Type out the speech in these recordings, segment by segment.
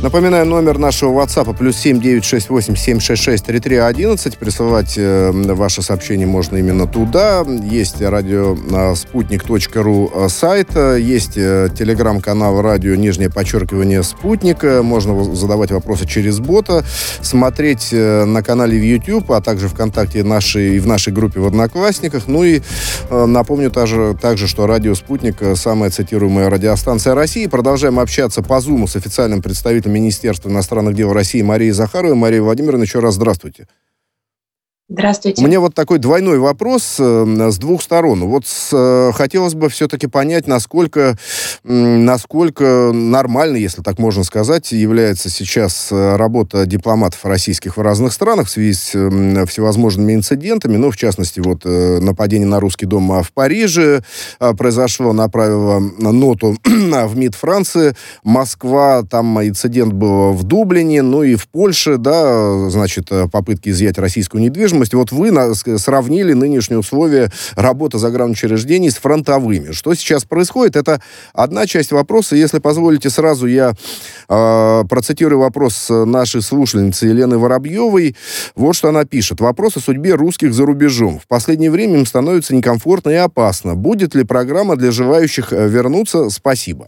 Напоминаю, номер нашего WhatsApp +7 968 766 3311. Присылать ваши сообщения можно именно туда. Есть радиоспутник.ру сайт, есть телеграм-канал радио _Спутник. Можно задавать вопросы через бота, смотреть на канале в YouTube, а также ВКонтакте и в нашей группе в Одноклассниках. Ну и напомню также, что радио «Спутник» — самая цитируемая радиостанция России. Продолжаем общаться по Zoom с официальным представителем Министерства иностранных дел России Марией Захаровой. Мария Владимировна, еще раз здравствуйте. Здравствуйте. У меня вот такой двойной вопрос с двух сторон. Вот хотелось бы все-таки понять, насколько нормально, если так можно сказать, является сейчас работа дипломатов российских в разных странах в связи с всевозможными инцидентами. Ну, в частности, вот нападение на Русский дом в Париже произошло, направила ноту в МИД Франции. Москва, там инцидент был в Дублине, ну и в Польше, да, значит, попытки изъять российскую недвижимость. Вот вы сравнили нынешние условия работы загранучреждений с фронтовыми. Что сейчас происходит? Это одна часть вопроса. Если позволите, сразу я процитирую вопрос нашей слушательницы Елены Воробьевой. Вот что она пишет. Вопрос о судьбе русских за рубежом. В последнее время им становится некомфортно и опасно. Будет ли программа для желающих вернуться? Спасибо.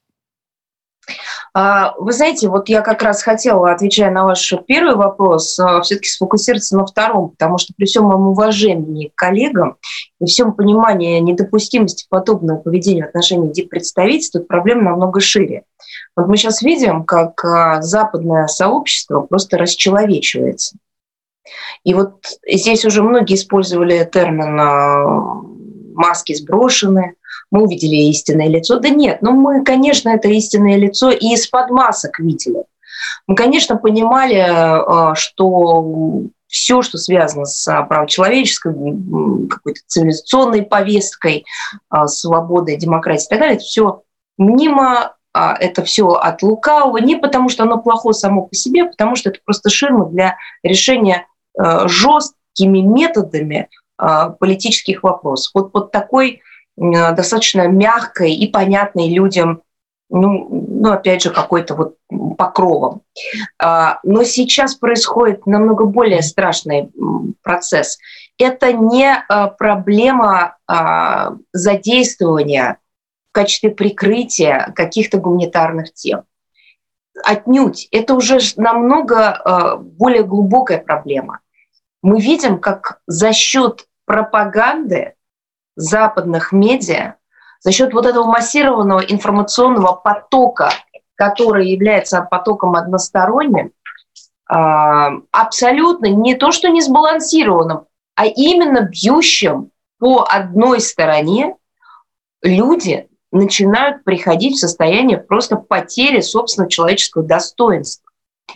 Вы знаете, вот я как раз хотела, отвечая на ваш первый вопрос, все-таки сфокусироваться на втором, потому что при всем моем уважении к коллегам и всем понимании недопустимости подобного поведения в отношении диппредставительств, тут проблема намного шире. Вот мы сейчас видим, как западное сообщество просто расчеловечивается. И вот здесь уже многие использовали термин «маски сброшены», мы увидели истинное лицо. Да нет, мы, конечно, это истинное лицо и из-под масок видели. Мы, конечно, понимали, что все, что связано с правочеловеческой, какой-то цивилизационной повесткой, свободой, демократией и так далее, это все мнимо, это все от лукавого, не потому что оно плохо само по себе, а потому что это просто ширма для решения жесткими методами политических вопросов. Вот под такой достаточно мягкой и понятной людям, опять же, какой-то вот покровом. Но сейчас происходит намного более страшный процесс. Это не проблема задействования в качестве прикрытия каких-то гуманитарных тем. Отнюдь. Это уже намного более глубокая проблема. Мы видим, как за счет пропаганды западных медиа, за счет вот этого массированного информационного потока, который является потоком односторонним, абсолютно не то, что не сбалансированным, а именно бьющим по одной стороне, люди начинают приходить в состояние просто потери собственного человеческого достоинства.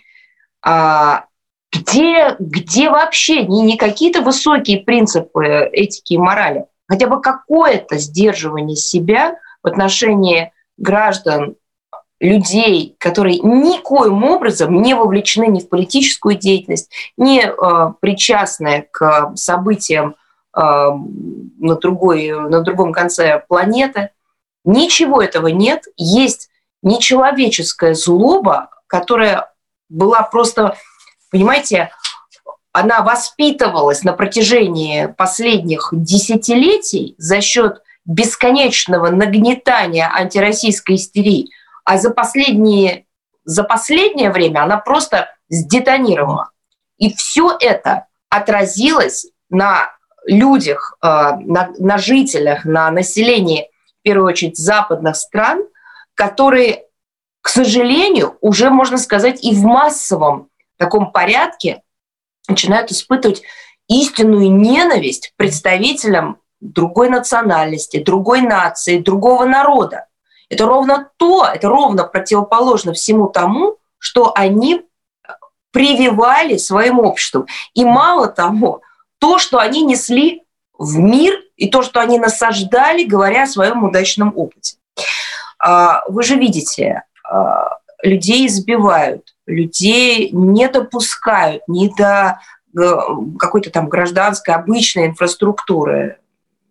Где вообще не какие-то высокие принципы этики и морали, хотя бы какое-то сдерживание себя в отношении граждан, людей, которые никоим образом не вовлечены ни в политическую деятельность, не причастны к событиям на другом конце планеты. Ничего этого нет. Есть нечеловеческая злоба, которая была просто, понимаете, она воспитывалась на протяжении последних десятилетий за счет бесконечного нагнетания антироссийской истерии, а за последнее время она просто сдетонировала. И все это отразилось на людях, на жителях, на населении, в первую очередь, западных стран, которые, к сожалению, уже, можно сказать, и в массовом таком порядке начинают испытывать истинную ненависть к представителям другой национальности, другой нации, другого народа. Это ровно противоположно всему тому, что они прививали своим обществом. И мало того, то, что они несли в мир, и то, что они насаждали, говоря о своем удачном опыте. Вы же видите, людей избивают, людей не допускают ни до какой-то там гражданской, обычной инфраструктуры.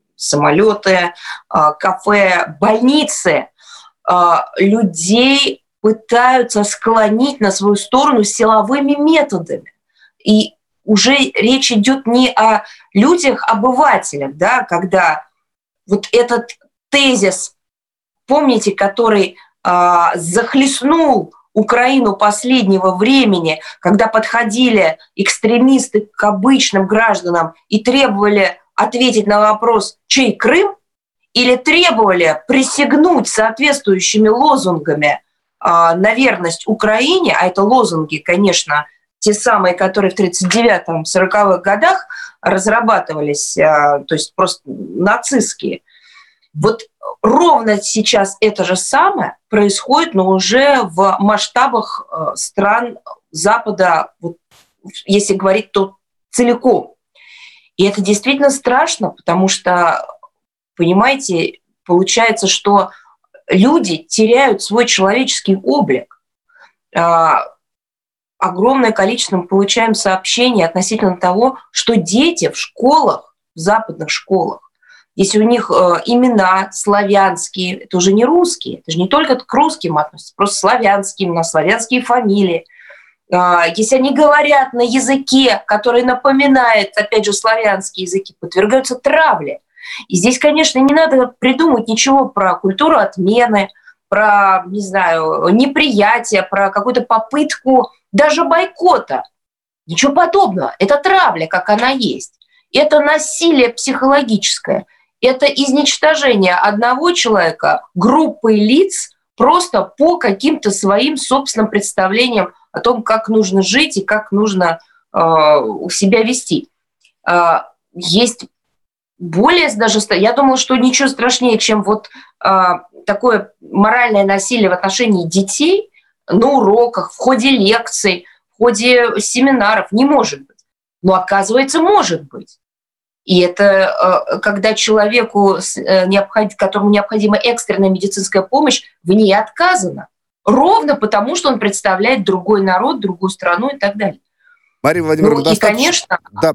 Самолеты, кафе, больницы. Людей пытаются склонить на свою сторону силовыми методами. И уже речь идет не о людях-обывателях, да, когда вот этот тезис, помните, который захлестнул Украину последнего времени, когда подходили экстремисты к обычным гражданам и требовали ответить на вопрос, чей Крым, или требовали присягнуть соответствующими лозунгами на верность Украине, а это лозунги, конечно, те самые, которые в 1939-м, 40-х годах разрабатывались, то есть просто нацистские. Вот ровно сейчас это же самое происходит, но уже в масштабах стран Запада, вот, если говорить, то целиком. И это действительно страшно, потому что, понимаете, получается, что люди теряют свой человеческий облик. Огромное количество мы получаем сообщений относительно того, что дети в школах, в западных школах, если у них имена славянские, это уже не русские, это же не только к русским относятся, просто славянские имена, славянские фамилии. Если они говорят на языке, который напоминает, опять же, славянские языки, подвергаются травле. И здесь, конечно, не надо придумать ничего про культуру отмены, про, не знаю, неприятие, про какую-то попытку даже бойкота. Ничего подобного. Это травля, как она есть. Это насилие психологическое. Это изничтожение одного человека, группы лиц, просто по каким-то своим собственным представлениям о том, как нужно жить и как нужно себя вести. Есть более даже... Я думала, что ничего страшнее, чем вот такое моральное насилие в отношении детей на уроках, в ходе лекций, в ходе семинаров не может быть. Но оказывается, может быть. И это когда человеку, которому необходима экстренная медицинская помощь, в ней отказано. Ровно потому, что он представляет другой народ, другую страну и так далее. Мария Владимировна, ну, и, конечно,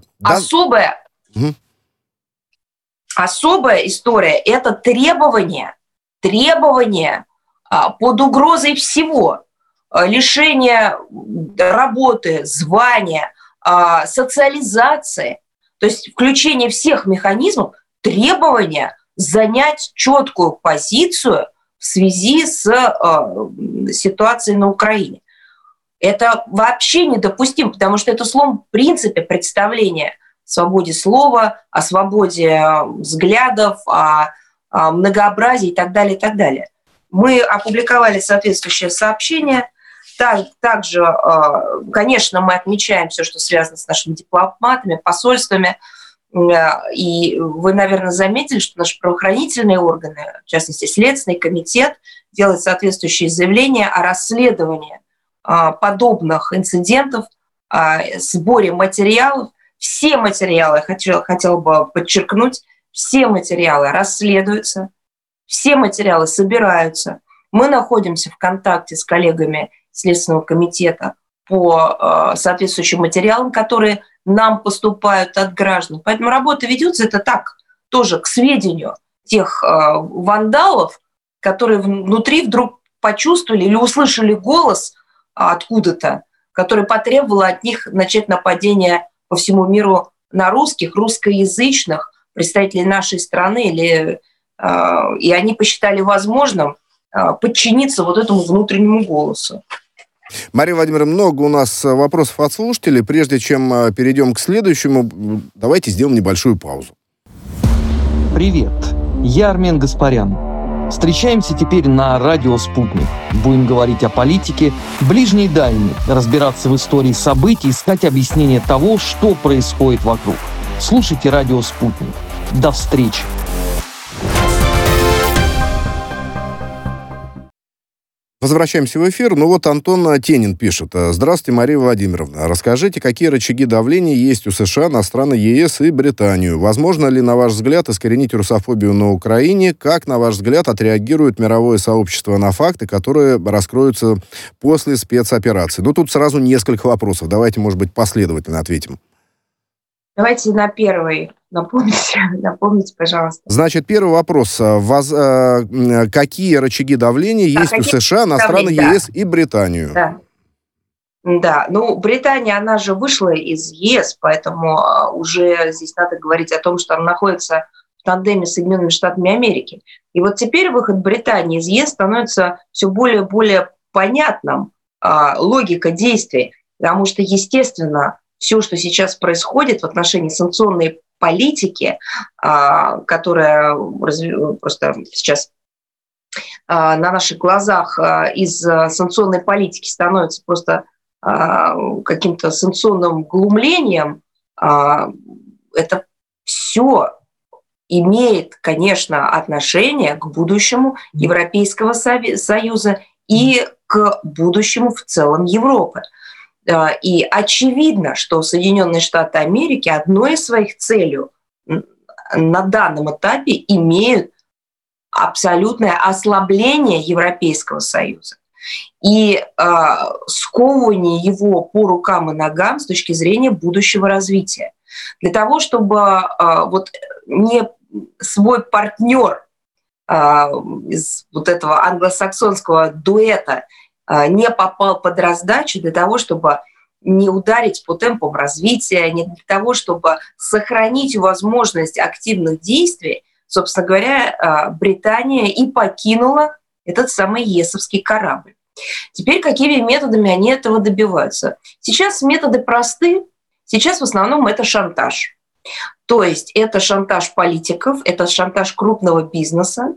особая история – это требования под угрозой всего. Лишение работы, звания, социализации. То есть включение всех механизмов, требования занять четкую позицию в связи с ситуацией на Украине. Это вообще недопустимо, потому что это слом в принципе представления о свободе слова, о свободе взглядов, о многообразии и так далее, и так далее. Мы опубликовали соответствующее сообщение. Также, конечно, мы отмечаем все, что связано с нашими дипломатами, посольствами. И вы, наверное, заметили, что наши правоохранительные органы, в частности, Следственный комитет, делают соответствующие заявления о расследовании подобных инцидентов, о сборе материалов. Все материалы, хотела бы подчеркнуть, все материалы расследуются, все материалы собираются. Мы находимся в контакте с коллегами Следственного комитета по соответствующим материалам, которые нам поступают от граждан. Поэтому работа ведется, это так, тоже к сведению тех вандалов, которые внутри вдруг почувствовали или услышали голос откуда-то, который потребовал от них начать нападение по всему миру на русских, русскоязычных представителей нашей страны, и они посчитали возможным подчиниться вот этому внутреннему голосу. Мария Владимировна, много у нас вопросов от слушателей. Прежде чем перейдем к следующему, давайте сделаем небольшую паузу. Привет, я Армен Гаспарян. Встречаемся теперь на радио «Спутник». Будем говорить о политике, ближней и дальней, разбираться в истории событий, искать объяснение того, что происходит вокруг. Слушайте радио «Спутник». До встречи! Возвращаемся в эфир. Ну вот Антон Тенин пишет. Здравствуйте, Мария Владимировна. Расскажите, какие рычаги давления есть у США на страны ЕС и Британию? Возможно ли, на ваш взгляд, искоренить русофобию на Украине? Как, на ваш взгляд, отреагирует мировое сообщество на факты, которые раскроются после спецоперации? Ну, тут сразу несколько вопросов. Давайте, может быть, последовательно ответим. Давайте на первый напомните, пожалуйста. Значит, первый вопрос. Какие рычаги давления есть у США на страны ЕС и Британию? Да, Британия, она же вышла из ЕС, поэтому уже здесь надо говорить о том, что она находится в тандеме с Соединенными Штатами Америки. И вот теперь выход Британии из ЕС становится все более и более понятным, логика действий, потому что, естественно, все, что сейчас происходит в отношении санкционной политики, которая просто сейчас на наших глазах из санкционной политики становится просто каким-то санкционным глумлением, это все имеет, конечно, отношение к будущему Европейского Союза и к будущему в целом Европы. И очевидно, что Соединенные Штаты Америки одной из своих целей на данном этапе имеют абсолютное ослабление Европейского Союза и сковывание его по рукам и ногам с точки зрения будущего развития. Для того, чтобы не свой партнер из вот этого англосаксонского дуэта не попал под раздачу, для того, чтобы не ударить по темпам развития, не для того, чтобы сохранить возможность активных действий, собственно говоря, Британия и покинула этот самый ЕСовский корабль. Теперь какими методами они этого добиваются? Сейчас методы просты, сейчас в основном это шантаж. То есть это шантаж политиков, это шантаж крупного бизнеса,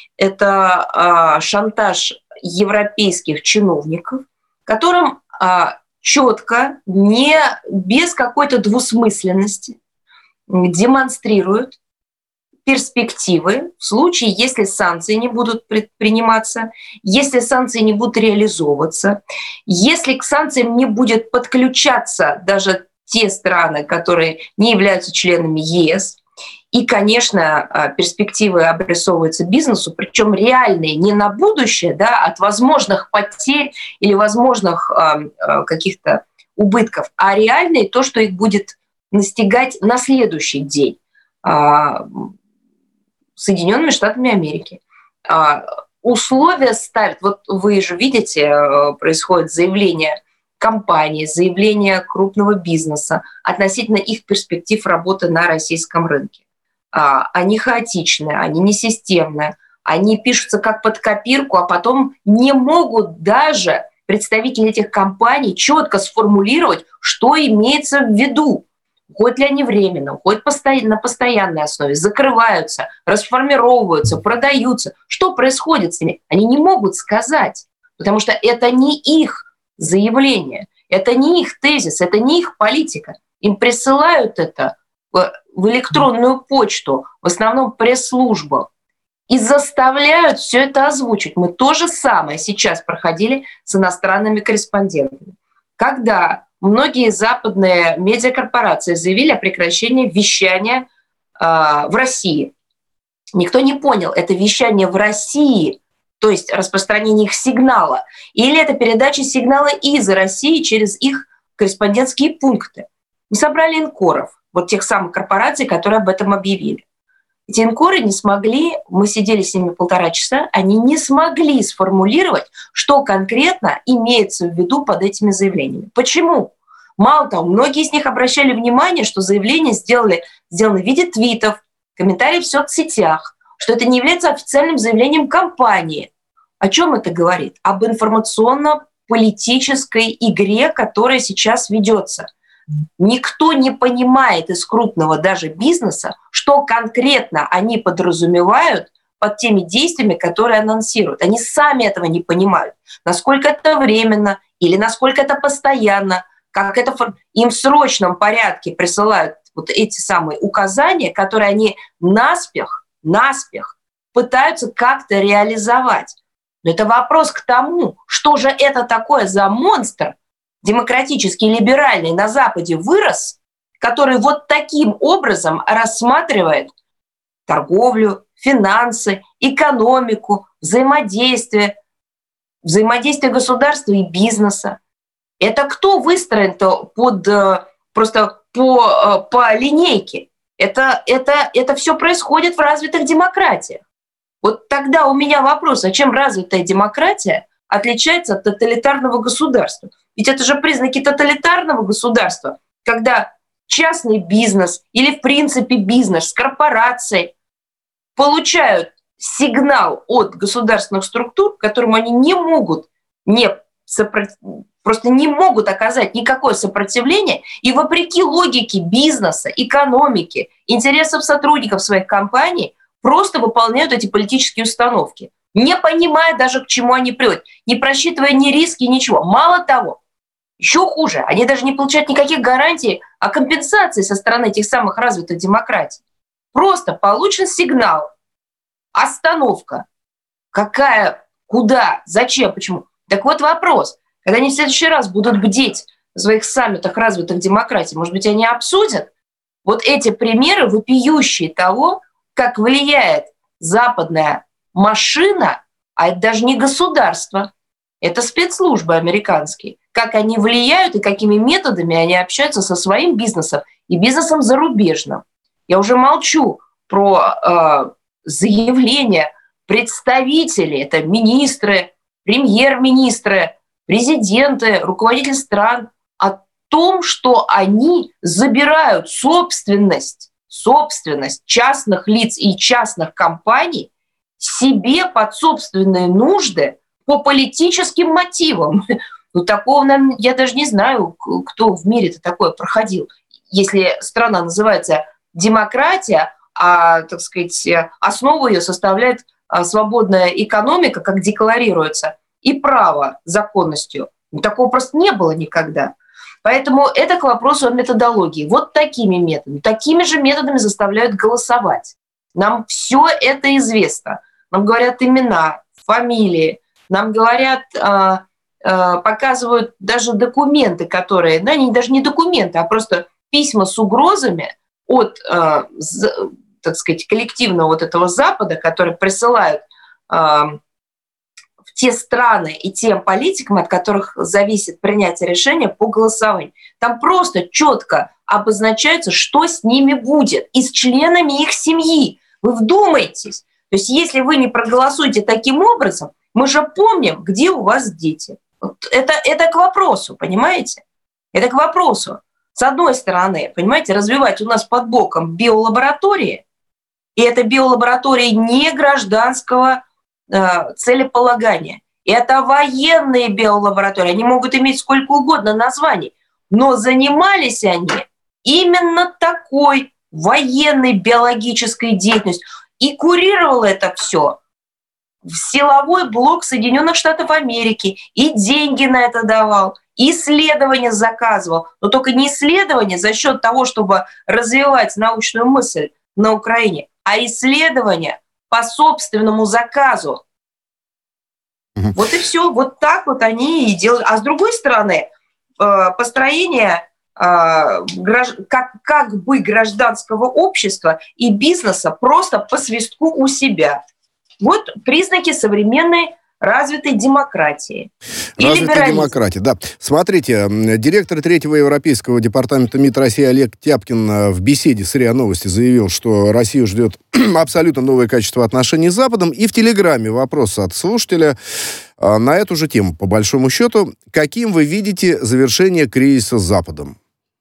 это шантаж европейских чиновников, которым четко, не без какой-то двусмысленности демонстрируют перспективы в случае, если санкции не будут предприниматься, если санкции не будут реализовываться, если к санкциям не будет подключаться даже те страны, которые не являются членами ЕС. И, конечно, перспективы обрисовываются бизнесу, причем реальные не на будущее, да, от возможных потерь или возможных каких-то убытков, а реальные то, что их будет настигать на следующий день Соединенными Штатами Америки. Условия ставят, вот вы же видите, происходит заявление компаний, заявление крупного бизнеса относительно их перспектив работы на российском рынке. Они хаотичные, они несистемные, они пишутся как под копирку, а потом не могут даже представители этих компаний четко сформулировать, что имеется в виду. Уходят ли они временно, уходят на постоянной основе, закрываются, расформировываются, продаются. Что происходит с ними? Они не могут сказать, потому что это не их заявление, это не их тезис, это не их политика. Им присылают это в электронную почту, в основном пресс-службу, и заставляют все это озвучить. Мы то же самое сейчас проходили с иностранными корреспондентами. Когда многие западные медиакорпорации заявили о прекращении вещания в России, никто не понял, это вещание в России, то есть распространение их сигнала, или это передача сигнала из России через их корреспондентские пункты. Мы собрали инкоров, вот тех самых корпораций, которые об этом объявили. Эти инкоры не смогли, мы сидели с ними 1,5 часа, они не смогли сформулировать, что конкретно имеется в виду под этими заявлениями. Почему? Мало того, многие из них обращали внимание, что заявления сделаны в виде твитов, комментариев в соцсетях, что это не является официальным заявлением компании. О чем это говорит? Об информационно-политической игре, которая сейчас ведется. Никто не понимает из крупного даже бизнеса, что конкретно они подразумевают под теми действиями, которые анонсируют. Они сами этого не понимают. Насколько это временно или насколько это постоянно, как это им в срочном порядке присылают вот эти самые указания, которые они наспех пытаются как-то реализовать. Но это вопрос к тому, что же это такое за монстр, демократический, либеральный, на Западе вырос, который вот таким образом рассматривает торговлю, финансы, экономику, взаимодействие государства и бизнеса. Это кто выстроен-то под просто по линейке. Это все происходит в развитых демократиях. Вот тогда у меня вопрос, а чем развитая демократия отличается от тоталитарного государства? Ведь это же признаки тоталитарного государства, когда частный бизнес или в принципе бизнес с корпорацией получают сигнал от государственных структур, которым они не могут просто не могут оказать никакое сопротивление, и вопреки логике бизнеса, экономики, интересов сотрудников своих компаний просто выполняют эти политические установки, не понимая даже, к чему они приводят, не просчитывая ни риски, ничего. Мало того, еще хуже, они даже не получают никаких гарантий о компенсации со стороны этих самых развитых демократий. Просто получен сигнал, остановка. Какая, куда, зачем, почему? Так вот вопрос. Когда они в следующий раз будут бдеть в своих саммитах развитых демократий, может быть, они обсудят вот эти примеры, вопиющие того, как влияет западная машина, а это даже не государство, это спецслужбы американские, как они влияют и какими методами они общаются со своим бизнесом и бизнесом зарубежным. Я уже молчу про заявления представителей, это министры, премьер-министры, президенты, руководители стран, о том, что они забирают собственность частных лиц и частных компаний себе под собственные нужды по политическим мотивам. Ну, такого, наверное, я даже не знаю, кто в мире-то такое проходил. Если страна называется демократия, а, так сказать, основу ее составляет свободная экономика, как декларируется, и право законностью. Такого просто не было никогда. Поэтому это к вопросу о методологии. Вот такими методами, такими же методами заставляют голосовать. Нам все это известно. Нам говорят имена, фамилии, нам говорят, показывают даже документы, которые, да, они даже не документы, а просто письма с угрозами от, так сказать, коллективного вот этого Запада, которые присылают в те страны и тем политикам, от которых зависит принятие решения по голосованию. Там просто четко обозначается, что с ними будет, и с членами их семьи. Вы вдумайтесь. То есть если вы не проголосуете таким образом, мы же помним, где у вас дети. Вот это к вопросу, понимаете? Это к вопросу. С одной стороны, понимаете, развивать у нас под боком биолаборатории, и это биолаборатории не гражданского целеполагания. Это военные биолаборатории. Они могут иметь сколько угодно названий, но занимались они именно такой военной биологической деятельностью. И курировал это все силовой блок Соединенных Штатов Америки. И деньги на это давал, и исследования заказывал. Но только не исследования за счет того, чтобы развивать научную мысль на Украине, а исследования по собственному заказу. Вот и все. Вот так вот они и делают. А с другой стороны, построение как бы гражданского общества и бизнеса просто по свистку у себя. Вот признаки современной развитой демократии. Развитой демократии, да. Смотрите, директор 3-го Европейского департамента МИД России Олег Тяпкин в беседе с РИА Новости заявил, что Россию ждет абсолютно новое качество отношений с Западом. И в Телеграме вопрос от слушателя на эту же тему. По большому счету, каким вы видите завершение кризиса с Западом?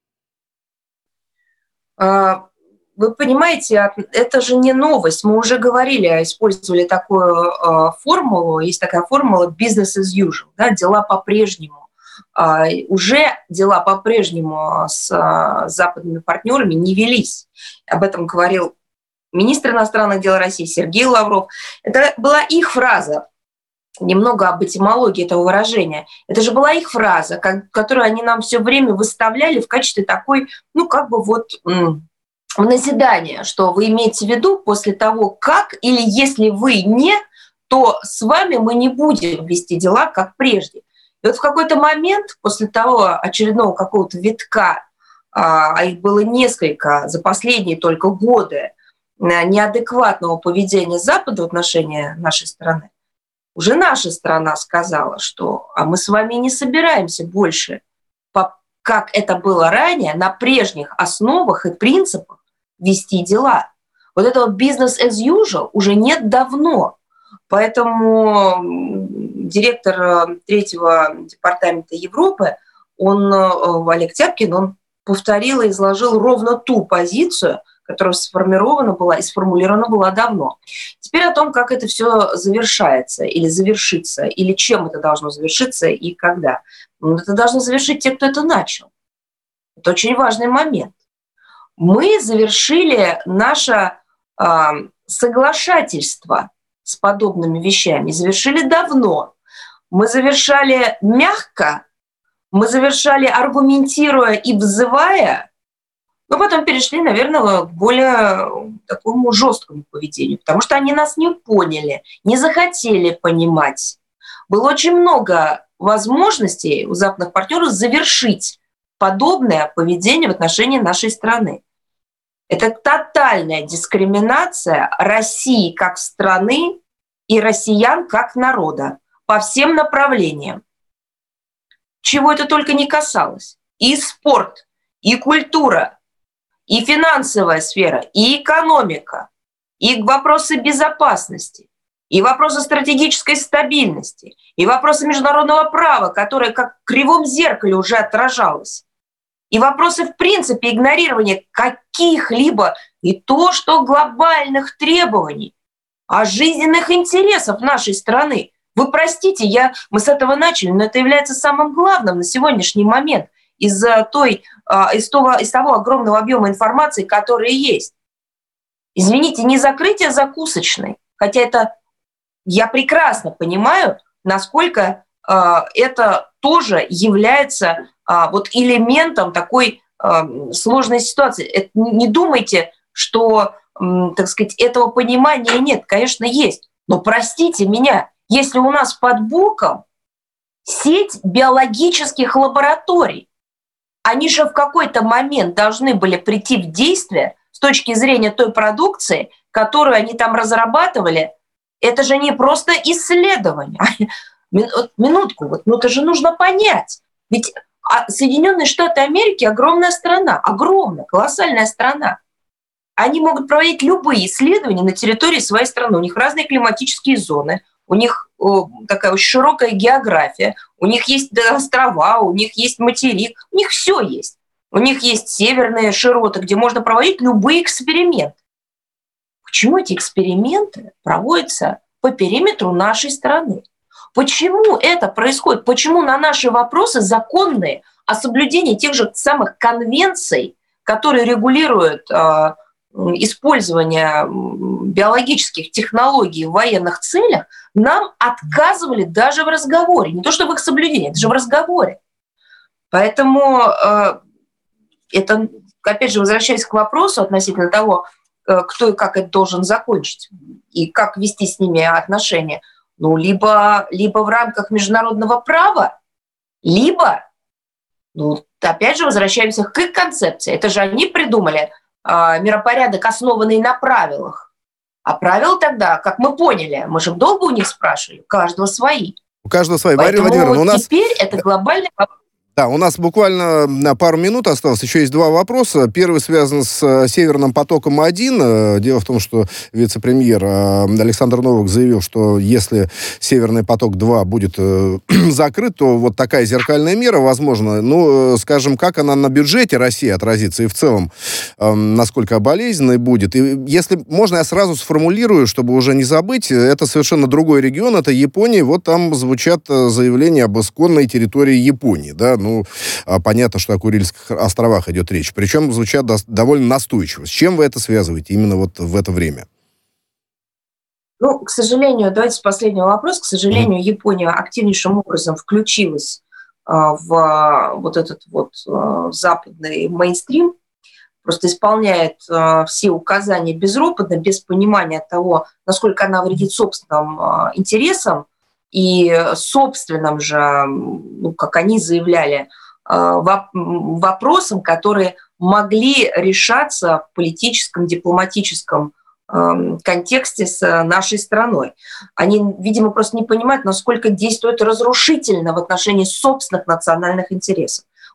Вы понимаете, это же не новость. Мы уже говорили, использовали такую формулу. Есть такая формула business as usual. Да, дела по-прежнему. Уже дела по-прежнему с западными партнерами не велись. Об этом говорил министр иностранных дел России Сергей Лавров. Это была их фраза. Немного об этимологии этого выражения. Это же была их фраза, которую они нам все время выставляли в качестве такой, ну, как бы вот назидания, что вы имеете в виду после того, как, или если вы не, то с вами мы не будем вести дела, как прежде. И вот в какой-то момент, после того очередного какого-то витка, а их было несколько за последние только годы, неадекватного поведения Запада в отношении нашей страны, уже наша страна сказала, что мы с вами не собираемся больше как это было ранее, на прежних основах и принципах вести дела. Вот этого business as usual уже нет давно. Поэтому директор третьего департамента Европы, Олег Тяпкин, он повторил и изложил ровно ту позицию, которая сформирована была и сформулирована была давно. Теперь о том, как это все завершается или завершится, или чем это должно завершиться и когда. Это должны завершить те, кто это начал. Это очень важный момент. Мы завершили наше соглашательство с подобными вещами, завершили давно. Мы завершали мягко, мы завершали аргументируя и взывая, но потом перешли, наверное, к более такому жесткому поведению, потому что они нас не поняли, не захотели понимать. Было очень много возможностей у западных партнеров завершить подобное поведение в отношении нашей страны. Это тотальная дискриминация России как страны и россиян как народа по всем направлениям. Чего это только не касалось. И спорт, и культура, и финансовая сфера, и экономика, и вопросы безопасности, и вопросы стратегической стабильности, и вопросы международного права, которое как в кривом зеркале уже отражалось, и вопросы, в принципе, игнорирования каких-либо и то, что глобальных требований, а жизненных интересов нашей страны. Вы простите, мы с этого начали, но это является самым главным на сегодняшний момент из того огромного объема информации, который есть. Извините, не закрытие закусочной, хотя это я прекрасно понимаю, насколько это тоже является вот элементом такой сложной ситуации. Не думайте, что, так сказать, этого понимания нет. Конечно, есть. Но простите меня, если у нас под боком сеть биологических лабораторий, они же в какой-то момент должны были прийти в действие с точки зрения той продукции, которую они там разрабатывали. Это же не просто исследование. Минутку, это же нужно понять. Ведь Соединенные Штаты Америки огромная страна, огромная, колоссальная страна. Они могут проводить любые исследования на территории своей страны. У них разные климатические зоны, у них такая очень широкая география, у них есть острова, у них есть материк, у них все есть. У них есть северные широты, где можно проводить любые эксперименты. Почему эти эксперименты проводятся по периметру нашей страны? Почему это происходит? Почему на наши вопросы законные о соблюдении тех же самых конвенций, которые регулируют использование биологических технологий в военных целях, нам отказывали даже в разговоре. Не то, что в их соблюдении, это же в разговоре. Поэтому это, опять же, возвращаясь к вопросу относительно того, кто и как это должен закончить, и как вести с ними отношения, либо в рамках международного права, либо, опять же, возвращаемся к их концепции. Это же они придумали миропорядок, основанный на правилах. А правила тогда, как мы поняли, мы же долго у них спрашивали, у каждого свои. У каждого свои. Поэтому теперь это глобальный вопрос. Да, у нас буквально на пару минут осталось. Еще есть два вопроса. Первый связан с «Северным потоком-1». Дело в том, что вице-премьер Александр Новак заявил, что если «Северный поток-2» будет закрыт, то вот такая зеркальная мера, возможно, скажем, как она на бюджете России отразится и в целом, насколько болезненной будет. И если можно, я сразу сформулирую, чтобы уже не забыть, это совершенно другой регион, это Япония. Вот там звучат заявления об исконной территории Японии, да. Понятно, что о Курильских островах идет речь. Причем звучат довольно настойчиво. С чем вы это связываете именно вот в это время? К сожалению, давайте с последнего вопроса. К сожалению, Япония активнейшим образом включилась в вот этот западный мейнстрим, просто исполняет все указания безропотно, без понимания того, насколько она вредит собственным интересам, и собственным же, как они заявляли, вопросам, которые могли решаться в политическом, дипломатическом контексте с нашей страной. Они, видимо, просто не понимают, насколько действует разрушительно в отношении собственных национальных интересов.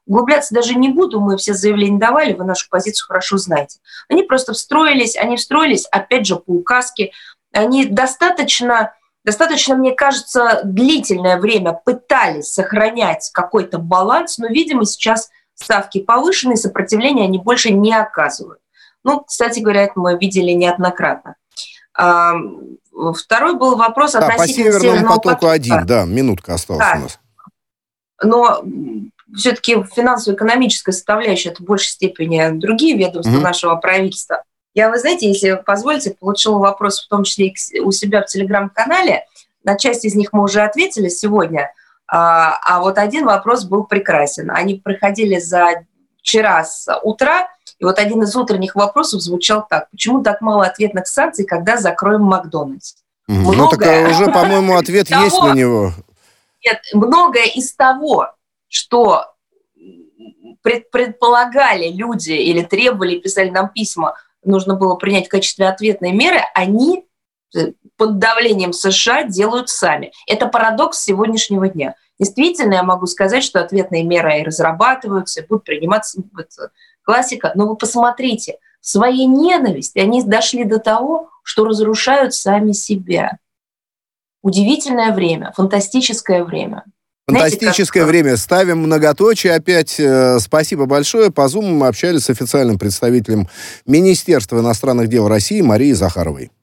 углубляться даже не буду, мы все заявления давали, вы нашу позицию хорошо знаете. Они просто встроились, опять же, по указке. Они достаточно, мне кажется, длительное время пытались сохранять какой-то баланс, но, видимо, сейчас ставки повышены, сопротивления они больше не оказывают. Ну, кстати говоря, это мы видели неоднократно. Второй был вопрос относительно по Северному потоку-1, потока. да, минутка осталась у нас. Но все-таки финансово-экономическая составляющая — это в большей степени другие ведомства нашего правительства. Я, вы знаете, если позволите, получила вопрос в том числе и у себя в Телеграм-канале. На часть из них мы уже ответили сегодня, а вот один вопрос был прекрасен. Они приходили вчера с утра, и вот один из утренних вопросов звучал так: почему так мало ответных санкций, когда закроем Макдональдс? Ну так уже, по-моему, ответ есть на него. Нет, многое из того, что предполагали люди или требовали, писали нам письма, нужно было принять в качестве ответной меры, они под давлением США делают сами. Это парадокс сегодняшнего дня. Действительно, я могу сказать, что ответные меры и разрабатываются, и будут приниматься, классика. Но вы посмотрите, в своей ненависти они дошли до того, что разрушают сами себя. Удивительное время, фантастическое время. Фантастическое время. Ставим многоточие опять. Спасибо большое. По Zoom мы общались с официальным представителем Министерства иностранных дел России Марией Захаровой.